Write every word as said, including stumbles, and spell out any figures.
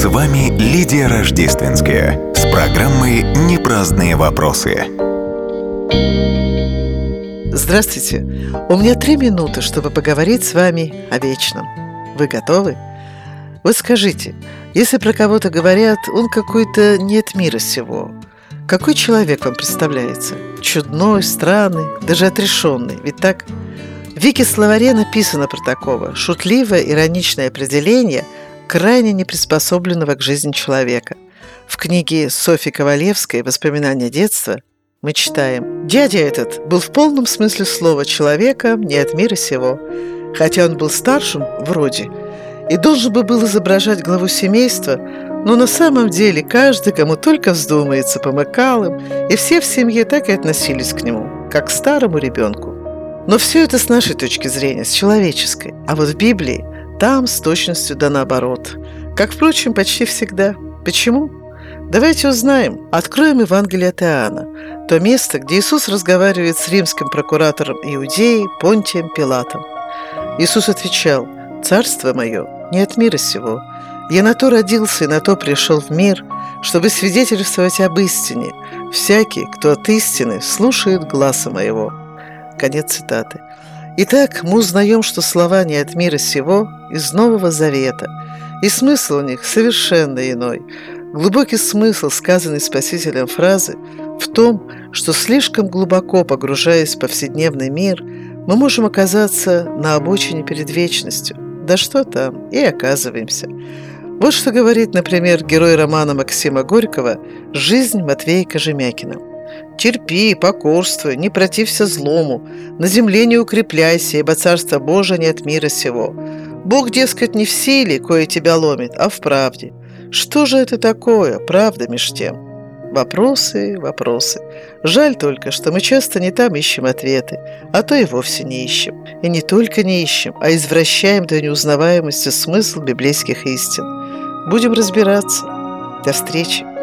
вами Лидия Рождественская с программой «Непраздные вопросы». Здравствуйте! У меня три минуты, чтобы поговорить с вами о вечном. Вы готовы? Вот скажите, если про кого-то говорят, он какой-то не от мира сего, какой человек вам представляется? Чудной, странный, даже отрешенный, ведь так? В Вики-словаре написано про такого шутливое, ироничное определение крайне неприспособленного к жизни человека. В книге Софьи Ковалевской «Воспоминания детства» мы читаем: «Дядя этот был в полном смысле слова человека не от мира сего, хотя он был старшим вроде и должен бы был изображать главу семейства, но на самом деле каждый, кому только вздумается, помыкал им, и все в семье так и относились к нему, как к старому ребенку». Но все это с нашей точки зрения, с человеческой. А вот в Библии там с точностью да наоборот. Как, впрочем, почти всегда. Почему? Давайте узнаем. Откроем Евангелие от Иоанна, то место, где Иисус разговаривает с римским прокуратором Иудеи Понтием Пилатом. Иисус отвечал: «Царство мое не от мира сего. Я на то родился и на то пришел в мир, чтобы свидетельствовать об истине. Всякий, кто от истины, слушает гласа моего». Конец цитаты. Итак, мы узнаем, что слова не от мира сего из Нового Завета, и смысл у них совершенно иной. Глубокий смысл, сказанный Спасителем фразы, в том, что слишком глубоко погружаясь в повседневный мир, мы можем оказаться на обочине перед вечностью. Да что там, и оказываемся. Вот что говорит, например, герой романа Максима Горького «Жизнь Матвея Кожемякина». «Терпи, покорствуй, не протився злому, на земле не укрепляйся, ибо Царство Божие не от мира сего. Бог, дескать, не в силе, кое тебя ломит, а в правде. Что же это такое, правда меж тем?» Вопросы, вопросы. Жаль только, что мы часто не там ищем ответы, а то и вовсе не ищем. И не только не ищем, а извращаем до неузнаваемости смысл библейских истин. Будем разбираться. До встречи!